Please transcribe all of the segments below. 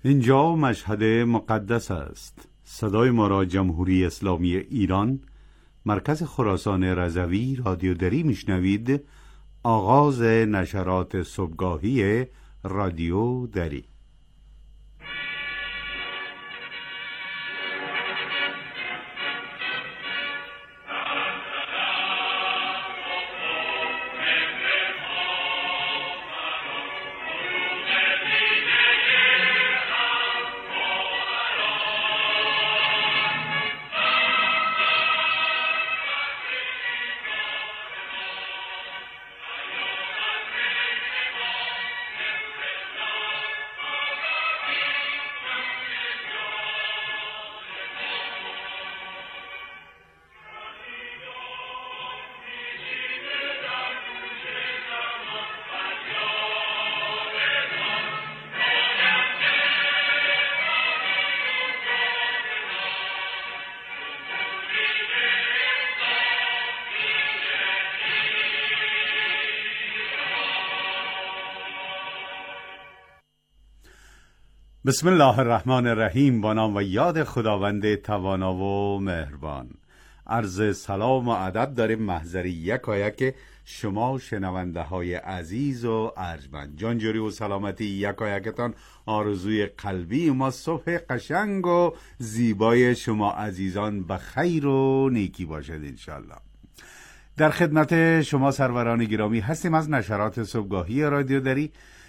اینجا مشهد مقدس است. صدای ما را جمهوری اسلامی ایران، مرکز خراسان رضوی رادیو دری میشنوید. آغاز نشرات صبحگاهی رادیو دری. بسم الله الرحمن الرحیم. با نام و یاد خداوند توانا و مهربان. عرض سلام و ادب داریم محضر یکایک شما شنونده های عزیز و ارجمند. جانجوری و سلامتی یکایکتان آرزوی قلبی ما. صبح قشنگ و زیبای شما عزیزان به خیر و نیکی باشد انشالله. در خدمت شما سروران گرامی هستیم از نشرات صبحگاهی رادیو دری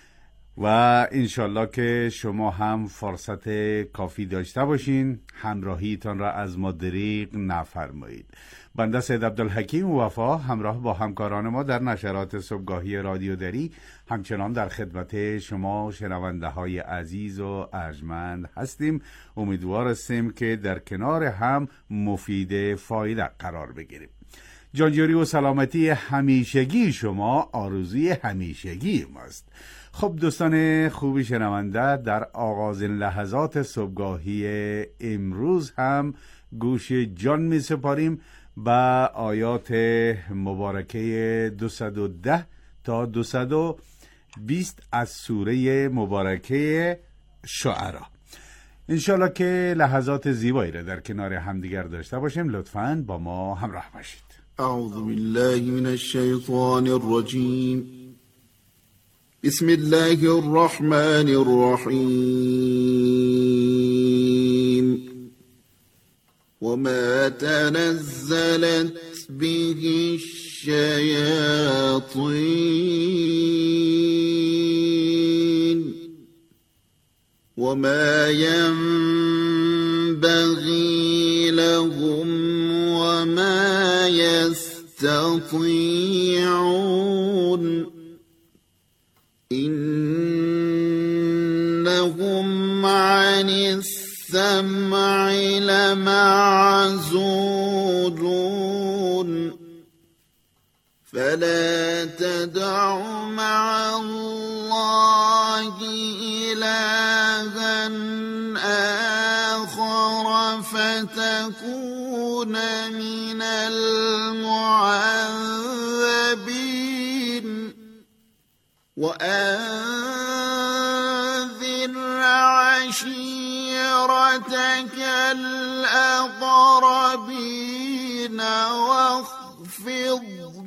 و انشالله که شما هم فرصت کافی داشته باشین، همراهیتان را از ما دریغ نفرمایید. بنده سید عبدالحکیم وفا همراه با همکاران ما در نشرات صبحگاهی رادیو دری همچنان در خدمت شما شنونده های عزیز و ارجمند هستیم. امیدوار هستیم که در کنار هم مفید فایده قرار بگیریم. جانجوری و سلامتی همیشگی شما آرزوی همیشگی ماست. خب دوستان خوبی شنونده، در آغازین لحظات صبحگاهی امروز هم گوش جان می سپاریم به آیات مبارکه 210 تا 220 از سوره مبارکه شعرا. انشالله که لحظات زیبایی را در کنار همدیگر داشته باشیم. لطفاً با ما همراه باشید. اعوذ بالله من الشیطان الرجیم. بسم الله الرحمن الرحیم. وما تنزلت به الشیاطین وما ينبغي لهم وما يستطيعون إنهم عن السمع لمعزولون فلا تدع مع الله إلها آخر فتكون من المعذبين وأنذر عشيرتك الأقربين واخفض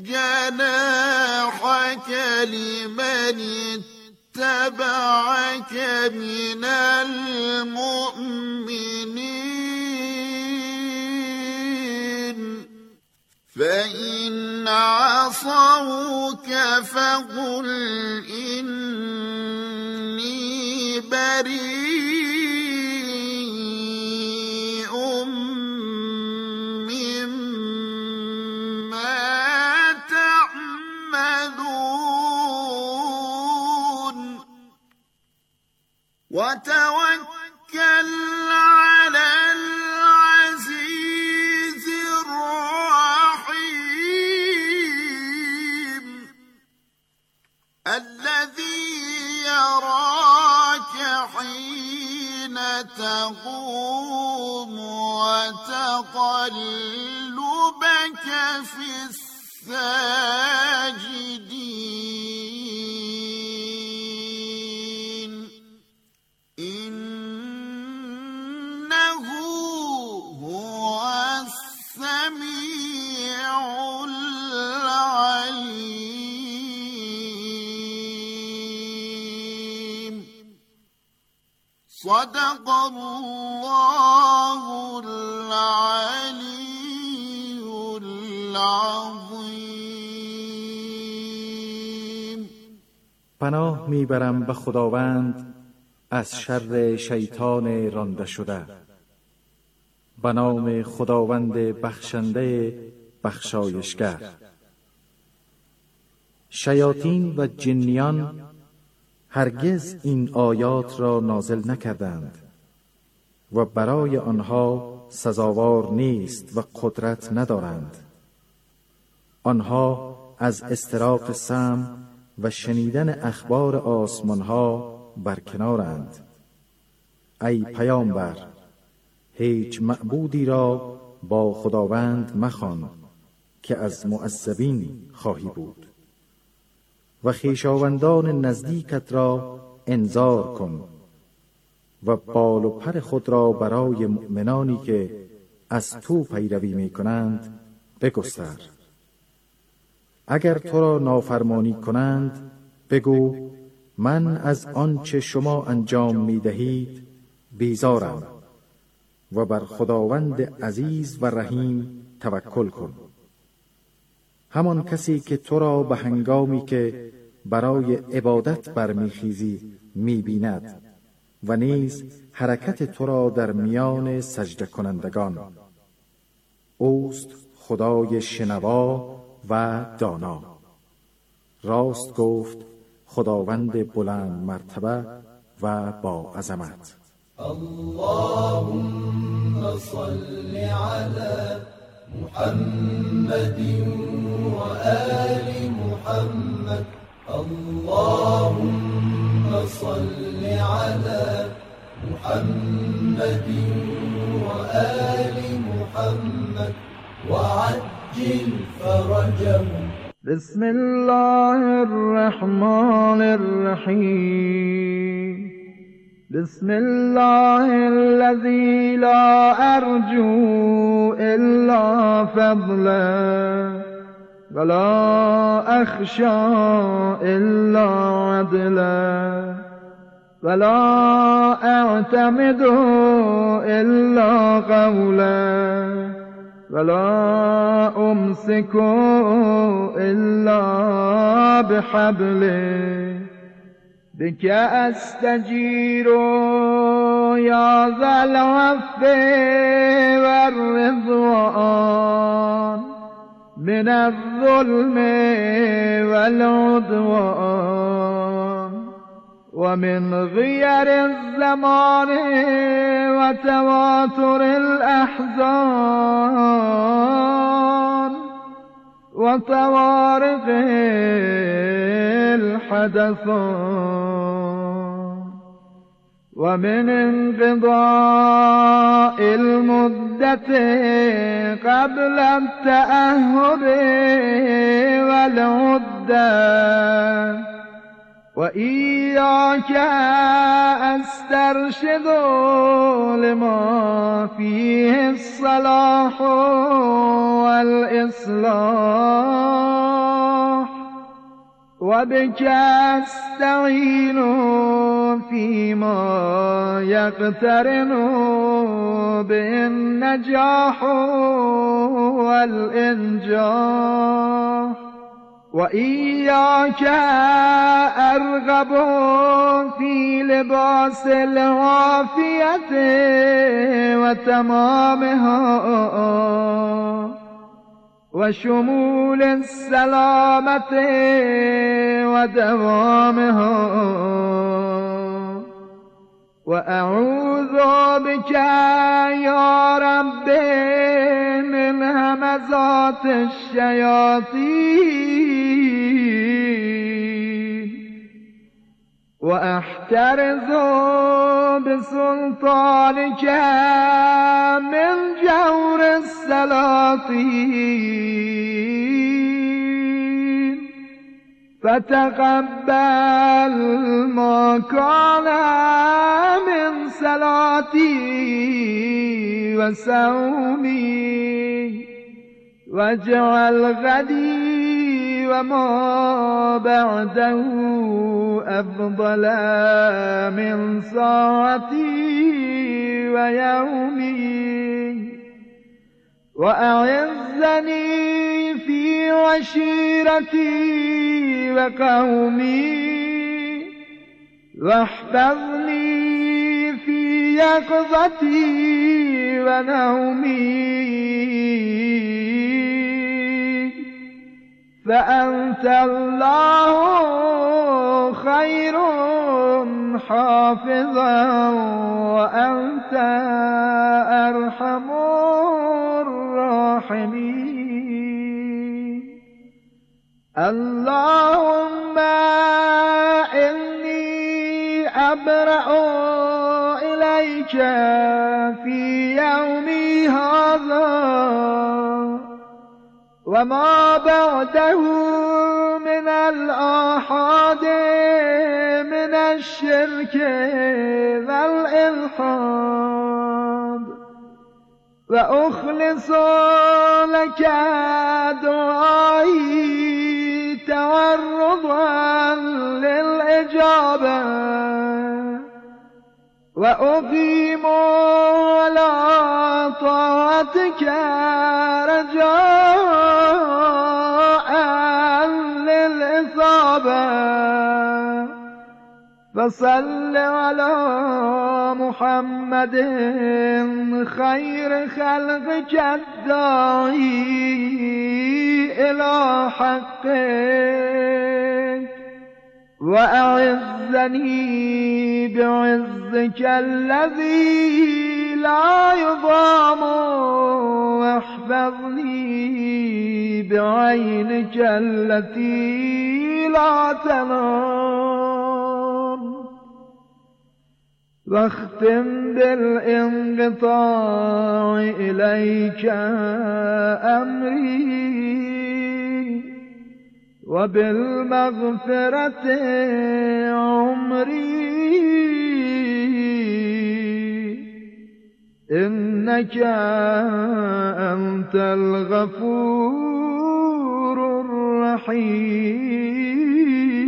جناحك لمن اتبعك من المؤمنين فإن عصوك فقل إني بريء مما تعملون وتوكل على العزيز الرحيم الذي يراك حين تقوم وتقلبك في الساجدين صدق الله العلی العظیم. پناه میبرم به خداوند از شر شیطان رانده شده. به نام خداوند بخشنده بخشایشگر. شیاطین و جنیان هرگز این آیات را نازل نکردند و برای آنها سزاوار نیست و قدرت ندارند. آنها از استراق سمع و شنیدن اخبار آسمانها برکنارند. ای پیامبر، هیچ معبودی را با خداوند مخوان که از معذبین خواهی بود و خویشاوندان نزدیکت را انذار کن و بال و پر خود را برای مؤمنانی که از تو پیروی می کنند بگستر. اگر تو را نافرمانی کنند بگو من از آنچه شما انجام می دهید بیزارم و بر خداوند عزیز و رحیم توکل کن. همان کسی که تو را به هنگامی که برای عبادت برمیخیزی میبیند و نیز حرکت تو را در میان سجده کنندگان. اوست خدای شنوا و دانا. راست گفت خداوند بلند مرتبه و با عظمت. اللهم صل على محمد وآل محمد. اللهم صل على محمد وآل محمد وعجل فرجهم. بسم الله الرحمن الرحيم. بسم الله الذي لا أرجو إلا فضله ولا أخشى إلا عدله ولا أعتمد إلا قوله ولا أمسك إلا بحبله بك أستجير يا ذا العفو والرضوان من الظلم والعدوان ومن غير الزمان وتواتر الأحزان وطوارق الحدثان ومن انقضاء المدة قبل التأهب والعدة وإياك أسترشد لما فيه الصلاح والإصلاح وبك أستعين فيما يقترن بالنجاح والإنجاح وإياك أرغب في لباس العافية وتمامها وشمول السلامة ودوامها وأعوذ بك يا رب من همزات الشياطين وأحترز بسلطانك من جور السلاطين فتقبل ما كان من صلاتي وصومي واجعل غدي وما بعده أفضل من ساعتي ويومي وأعزني في عشيرتي وقومي واحفظني في يقظتي ونومي فأنت الله خير حافظا وأنت أرحم الراحمين اللهم إني أبرأ إليك في يومي هذا وما بعده من الآحاد من الشرك والإلحاد وأخلص لك دعائي تورضا للإجابة وأقيم على طاعتك رجاء للإصابة فصل على محمد خير خلقك الداعي إلى حقك وأعزني بعزك الذي لا يضام واحفظني بعينك التي لا تنام واختم بالانقطاع إليك أمري وبالمغفرة عمري إنك أنت الغفور الرحيم.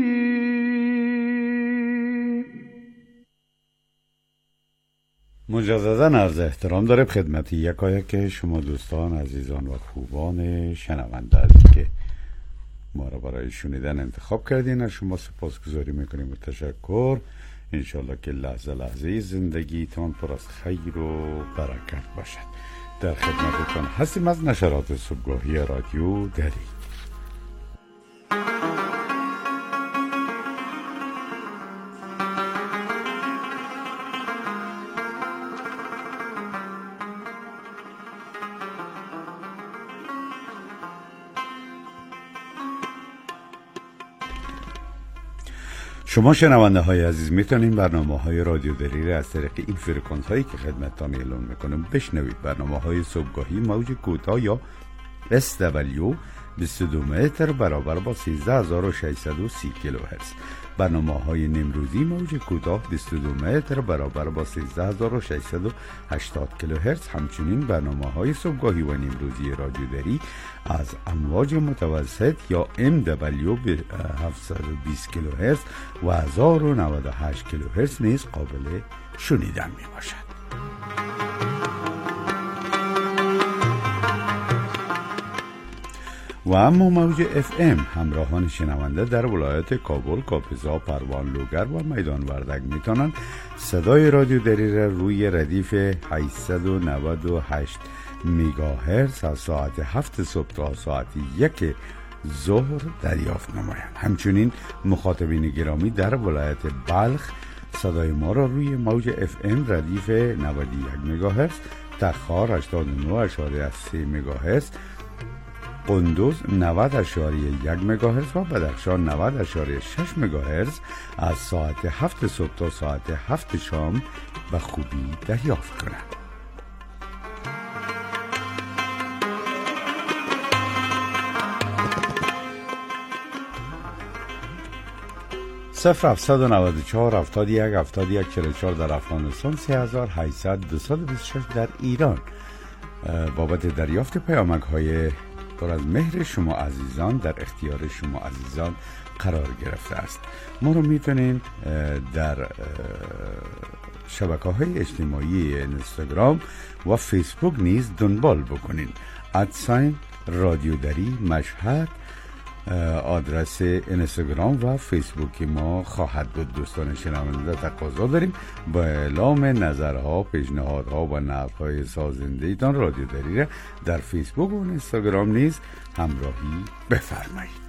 مجدداً عرض احترام داره خدمت یکایک شما دوستان عزیزان و خوبان شنونده عزیز که ما را برای شنیدن انتخاب کردین. از شما سپاسگزاری میکنیم و تشکر. انشالله که لحظه لحظه زندگیتان پر از خیر و برکت باشد. در خدمتتان هستیم از نشرات صبحگاهی رادیو دری. شما شنونده های عزیز میتونین برنامه های رادیو دری از طریق این فرکانس هایی که خدمتتان اعلام میکنم بشنوید. برنامه های صبحگاهی موج کوتاه یا SW 22 متر برابر با 13630 کیلوهرتز. برنامه های نیمروزی موج کوتاه 22 متر برابر با 13680 کیلوهرتز. همچنین برنامه های صبحگاهی و نیمروزی رادیو دری از امواج متوسط یا MW به 720 کیلوهرتز و 1098 کیلوهرتز نیز قابل شنیدن می باشد. و اما موج FM همراهان شنونده در ولایت کابل، کاپزا، پروان، لوگر و میدان وردک میتونن صدای رادیو دری را روی ردیف 898 مگاهرتز از ساعت 7 صبح تا ساعت 1 ظهر دریافت نمایند. همچنین مخاطبین گرامی در ولایت بلخ صدای ما را روی موج FM ردیف 91 مگاهرتز، تخار 89.3 مگاهرتز، قندوز 90.1 مگاهرتز و بدخشان 90.6 مگاهرتز از ساعت 7 صبح تا ساعت 7 شام به خوبی دریافت کنند. 0794 71 71 44 در افغانستان، 3800 226 در ایران. بابت دریافت پیامک های پر از مهر شما عزیزان در اختیار شما عزیزان قرار گرفته است. ما رو میتونین در شبکه‌های اجتماعی اینستاگرام و فیسبوک نیز دنبال بکنین. ادساین رادیو دری مشهد آدرس اینستاگرام و فیسبوک ما خواهد بود. دوستان شنونده تقاضا داریم با اعلام نظرها، پیشنهادها و نقدهای سازنده ایتان رادیو دری را در فیسبوک و اینستاگرام نیز همراهی بفرمایید.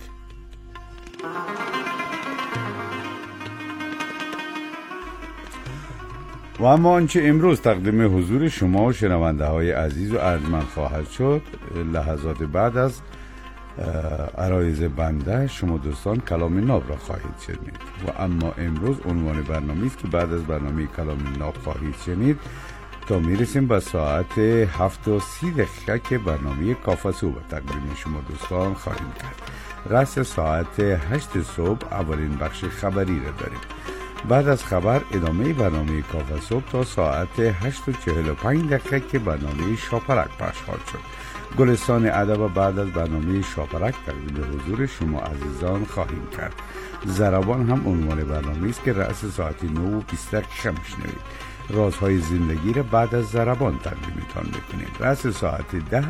و اما آنچه امروز تقدیم حضور شما شنونده های عزیز و ارجمند خواهد شد، لحظات بعد از عرایض بنده شما دوستان کلام ناب را خواهید شنید. و اما امروز عنوان برنامه است که بعد از برنامه کلام ناب خواهید شنید تا میرسیم به ساعت 7:30 که برنامه کافه صبح تقدیم شما دوستان خواهیم کرد. رأس ساعت 8 صبح اولین بخش خبری را داریم. بعد از خبر ادامه برنامه کافه صبح تا ساعت 8:45 که برنامه شاپرک پخش خواهد شد. گلستان ادب بعد از برنامه شاپرک تقدیم حضور شما عزیزان خواهیم کرد. ضربان هم عنوان برنامه است که رأس ساعت 9:20 میشنوید. رازهای زندگی را بعد از ضربان تقدیمتان میکنیم. رأس ساعت 10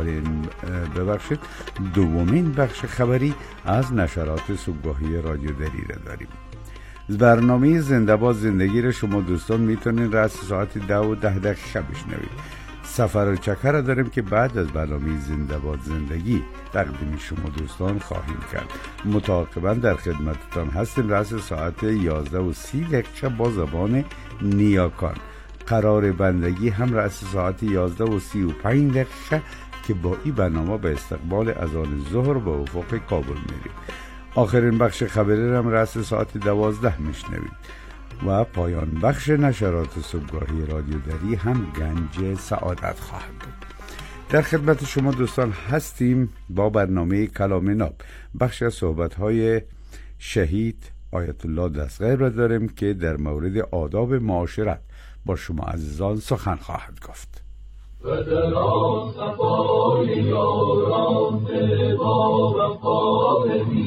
دومین بخش خبری از نشرات صبحگاهی رادیو دری را داریم. برنامه زنده باد زندگی را شما دوستان میتونید رأس ساعت 10:10 بشنوید. سفر چکر را داریم که بعد از برنامه زنده باد زندگی تقدیم شما دوستان خواهیم کرد. متعاقبا در خدمتتان هستیم رأس ساعت 11:30 با زبان نیاکان. قرار بندگی هم رأس ساعت 11:35 که با این برنامه به استقبال اذان ظهر به افق کابل میریم. آخرین بخش خبری هم رأس ساعت 12 میشنوید. و پایان بخش نشرات صبحگاهی رادیو دری هم گنج سعادت خواهد بود. در خدمت شما دوستان هستیم با برنامه کلام ناب. بخش از صحبت‌های شهید آیت الله دستغیب را داریم که در مورد آداب معاشرت با شما عزیزان سخن خواهد گفت. و در صفای یاران با وفا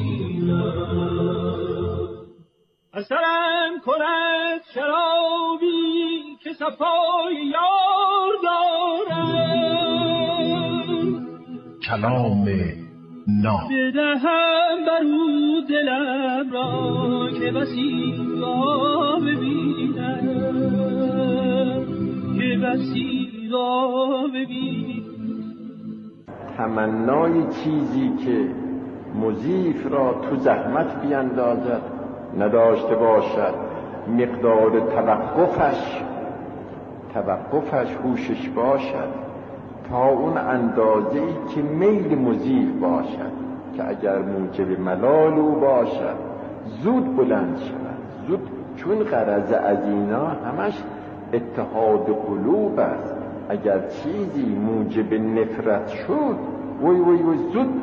اثرم کند شرابی که صفای یار دارم. کلام ناب بدهم برو دلم را که بسی را ببینم، که بسی را ببینم. تمنای چیزی که مضیف را تو زحمت بیندازد نداشته باشد، مقدار توقفش هوشش باشد تا اون اندازه‌ای که میل مضیف باشد که اگر موجب ملال او باشد زود بلند شود. زود، چون غرض از اینا همش اتحاد قلوب است. اگر چیزی موجب نفرت شد وی زود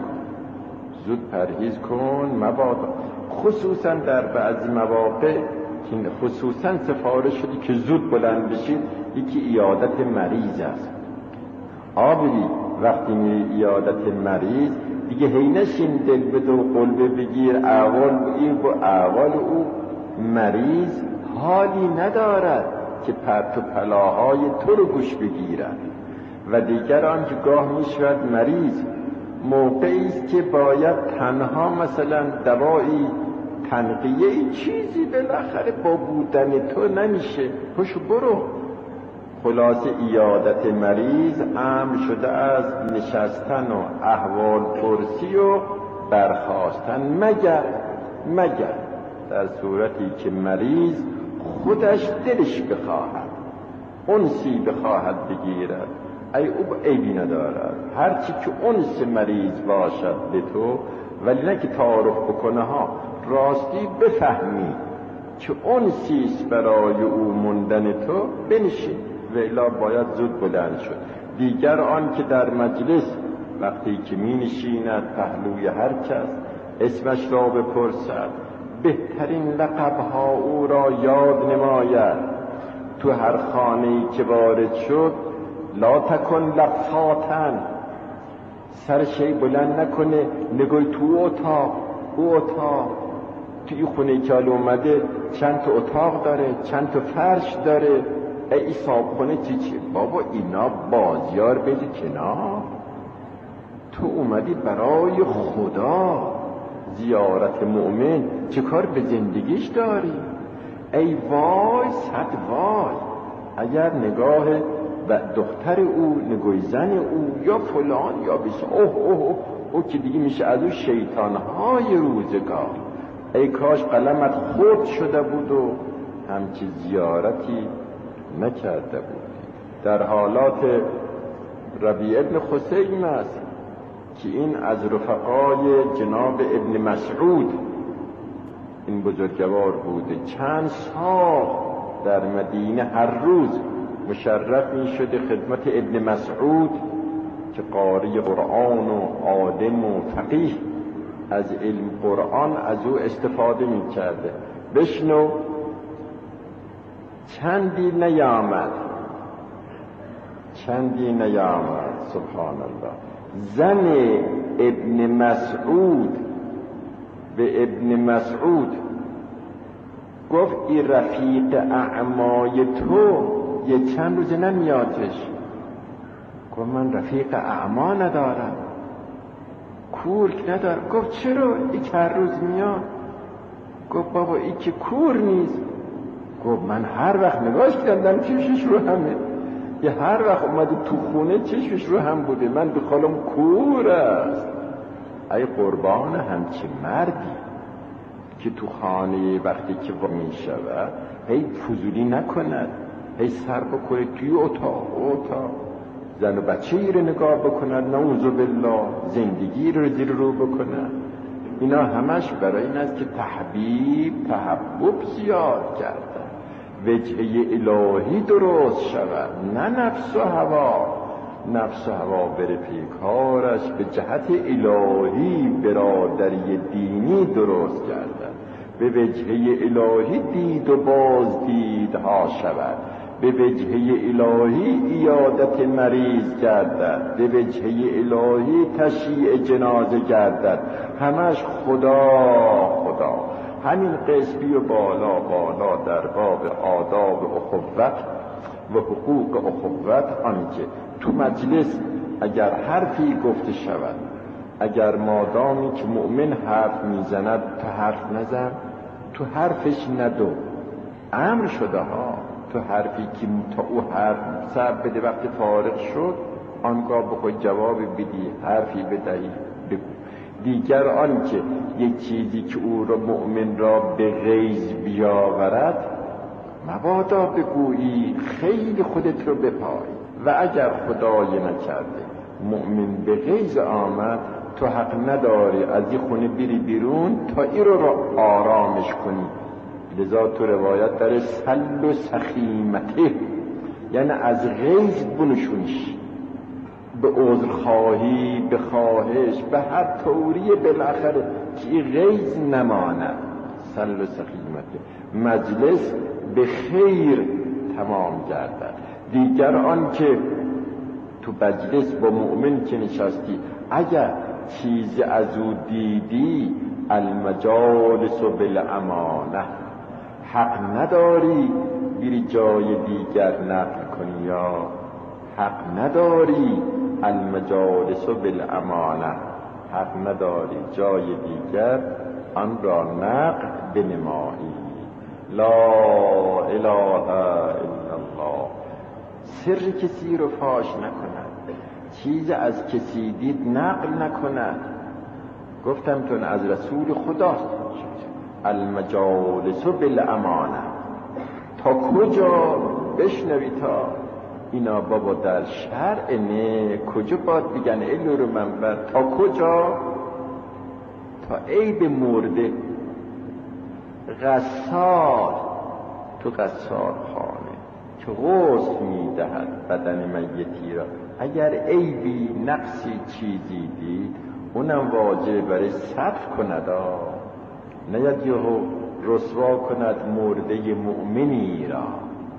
پرهیز کن مبادا. خصوصا در بعضی مواقع، خصوصا سفارش شدی که زود بلند بشید، یکی عیادت مریض است. آبری وقتی میری عیادت مریض دیگه هینشین دل بده و قلبه بگیر احوال او مریض حالی ندارد که پرت و پلاهای تو رو گوش بگیرد. و دیگر آنکه گاه میشود مریض موقعی است که باید تنها مثلا دوایی تنقیه چیزی بالاخره با بودن تو نمیشه، پشو برو. خلاصه عیادت مریض امر شده از نشستن و احوال پرسی و برخاستن، مگر در صورتی که مریض خودش دلش بخواهد، انسی بخواهد بگیرد، او عیبی ندارد. هرچی که انس مریض باشد به تو، ولی نه که تعارف بکنه ها، راستی بفهمی که انسیست برای او موندن تو، بنشین و الا باید زود بلند شد. دیگر آن که در مجلس وقتی که می نشیند پهلوی هر کس اسمش را بپرسد، بهترین لقبها او را یاد نماید. تو هر خانه‌ای که وارد شد لا تکن لفاتن، سرش بلند نکنه، نگاه تو اتاق، او اتاق، تو این خونه که حالا اومده چند تا اتاق داره، چند تا فرش داره، ای صابخونه چی؟ بابا اینا بازیار بده کنار. تو اومدی برای خدا زیارت مؤمن، چه کار به زندگیش داری؟ ای وای صد وای اگر نگاه و دختر او، نگاه زن او یا فلان یا بس او که دیگه میشه از او شیطانهای روزگار. ای کاش قلمت خرد شده بود و همچی زیارتی نکرده بود. در حالات ربیع ابن خثیم است که این از رفقای جناب ابن مسعود این بزرگوار بوده، چند سال در مدینه هر روز مشرف می شده خدمت ابن مسعود که قاری قرآن و عالم و فقیه، از علم قرآن از او استفاده می کرده. بشنو چندی نیامد سبحان الله. زن ابن مسعود به ابن مسعود گفت این رفیق اعمای تو یه چند روز نمیادش. گفت من رفیق اعما ندارم، کور ندارم. گفت چرا؟ این هر روز میاد. گفت بابا این که کور نیست. گفت من هر وقت نگاهش کردم چشمش رو همه، یه هر وقت اومده تو خونه چشمش رو هم بوده. من به خالم کور است. ای قربان همچه مردی که تو خانه وقتی که می شود هی فضولی نکند، هی سر بکنه توی اتاق زن و بچه ای رو نگاه بکند، نعوذ بالله زندگی رو زیر رو بکند. اینا همش برای این است که تحبب زیاد کرده، وجهه الهی درست شود، نه نفس و هوا بره پیکارش، به جهت الهی برادری دینی درست گردد، به وجهه الهی دید و بازدیدها شود، به وجهه الهی عیادت مریض گردد، به وجهه الهی تشییع جنازه گردد. همش خدا. همین قسمی و بالا در باب آداب اخوت و حقوق اخوت، آنکه تو مجلس اگر حرفی گفته شود، اگر مادامی که مؤمن حرف میزند تو حرف نزن، تو حرفش ندو. امر شده ها تو حرفی که تا او حرف سر بده، وقت فارغ شد آنگاه بخوای جواب بدی، حرفی بدهی بگو. دیگر آنکه یک چیزی که او را مؤمن را به غیظ بیاورد مبادا بگویی، خیلی خودت رو بپای. و اگر خدای نکرده مؤمن به غیظ آمد، تو حق نداری از این خونه بری بیرون تا این رو آرامش کنی. لذا تو روایت داره سل و سخیمته، یعنی از غیظ بنشونش، به عذرخواهی، به خواهش، به هر طوری بالاخره که این غیظ نماند. سل و سخیمته، مجلس به خیر تمام گردد. دیگر آن که تو مجلس با مؤمن که نشستی، اگر چیز از او دیدی، المجالس بالامانه، حق نداری بری جای دیگر نقل کنی، یا حق نداری المجالس بالامانه، حق نداری جای دیگر آن را نقل بنمایی. لا اله الا الله. سر کسی رو فاش نکند، چیز از کسی دید نقل نکند. گفتم تون از رسول خداست. المجالس بالامانه. تا کجا بشنوی؟ تا اینا بابا در شرع نه، کجا باید بگن ایلو رو منبر؟ تا کجا؟ تا عیب مرده. غسال تو غسال خانه که غسل میدهد بدن میتی را، اگر عیبی نقصی چیزی دید، اونم واجب برای صرف کند. نیاد یهو رسوا کند مرده مؤمنی را،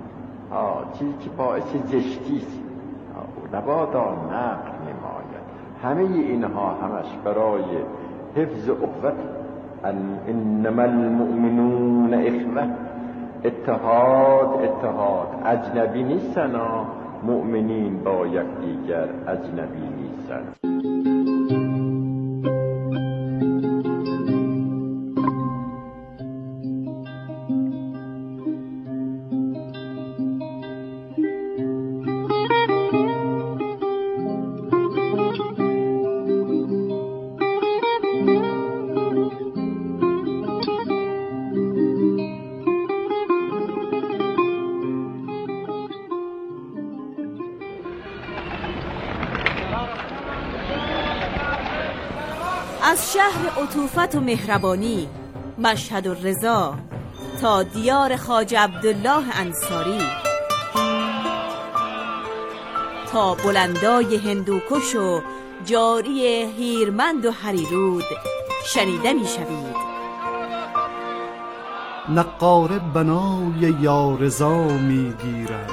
چیزی که باعث زشتیست، نبادا نقل نماید. همه اینها همش برای حفظ اخوت، انما المؤمنون اخوه، اتحاد اجنبی نیستن، مؤمنین با یکدیگر اجنبی نیستن. از شهر عطوفت و مهربانی مشهد و رضا تا دیار خواجه عبدالله انصاری، تا بلندای هندوکش و جاری هیرمند و هریرود شنیده می شوید. نقاره بنای یارضا می گیرد،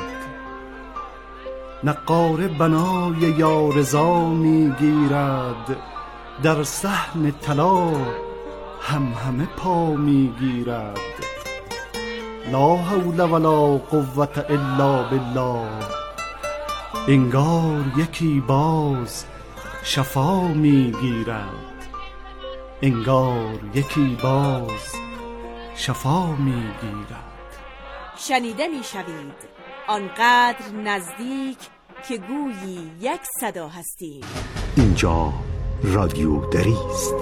نقاره بنای یارضا می گیرد، در صحن طلا همه پا میگیرد. لا حول ولا قوة الا بالله، انگار یکی باز شفا میگیرد، انگار یکی باز شفا میگیرد. شنیده میشوید آنقدر نزدیک که گویی یک صدا هستیم. اینجا رادیو دری است.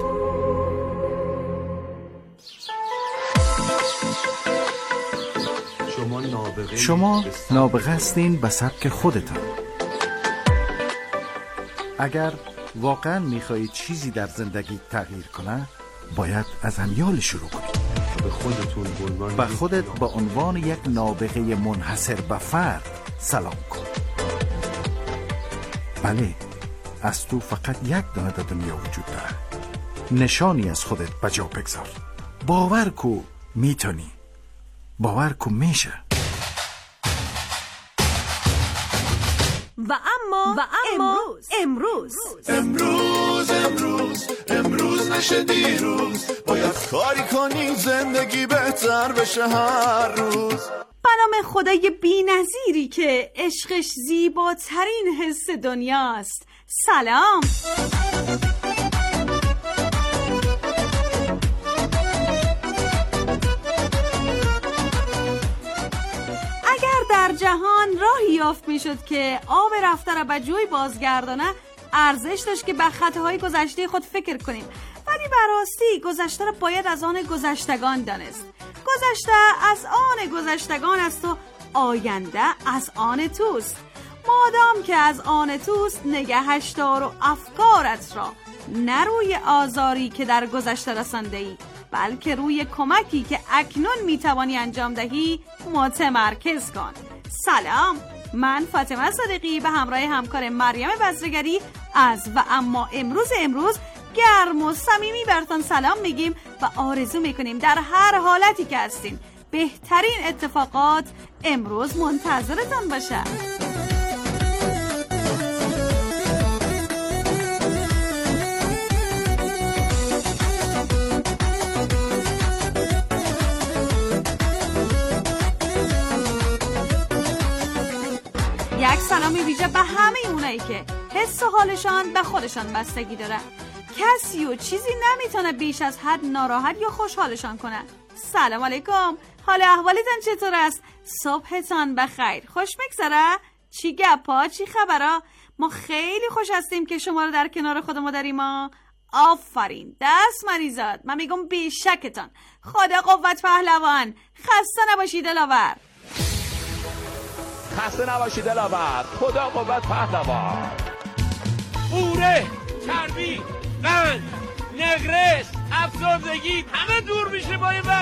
شما نابغه هستین به سبک خودتان. اگر واقعا میخواهید چیزی در زندگی تغییر کنه، باید از همیال شروع کنید. به خودت به عنوان یک نابغه منحصر به فرد سلام کن. بله، از تو فقط یک دانه در دنیا وجود داره. نشانی از خودت بجا بگذار. باور کو میتونی، باور کو میشه. و اما امروز نشه دیروز، باید کاری کنی زندگی بهتر بشه هر روز. به نام خدای بی‌نظیری که عشقش زیباترین حس دنیاست. سلام. اگر در جهان راهی یافت میشد که آب رفته را به جوی بازگردانه، ارزش داشت که به خطاهای گذشته خود فکر کنیم، ولی به راستی گذشته را باید از آن گذشتگان دانست. گذشته از آن گذشتگان است و آینده از آن توست. مادام که از آن توست، نگهش دار و افکارت را نه روی آزاری که در گذشته رسانده ای، بلکه روی کمکی که اکنون میتوانی انجام دهی متمرکز کن. سلام، من فاطمه صادقی به همراه همکار مریم بزرگری از و اما امروز گرم و صمیمی براتون سلام میگیم و آرزو میکنیم در هر حالتی که هستین بهترین اتفاقات امروز منتظرتان باشه. یک سلامی ویژه به همه اونایی که حس و حالشان به خودشان بستگی داره. کسی و چیزی نمیتونه بیش از حد ناراحت یا خوشحالشان کنه. سلام علیکم، حال احوالتان چطور است؟ صبحتان بخیر، خوش میگذره؟ چی گپا، چی خبرا؟ ما خیلی خوش هستیم که شما رو در کنار خودمون داریم. آفرین، دست مریزاد. من میگم بیشکتان. خدا قوت پهلوان. خسته نباشید دلاور. خسته نباشید دلاور. خدا قوت پهلوان. قوره، چربی، قند، نقرس، افسردگی همه دور میشه با این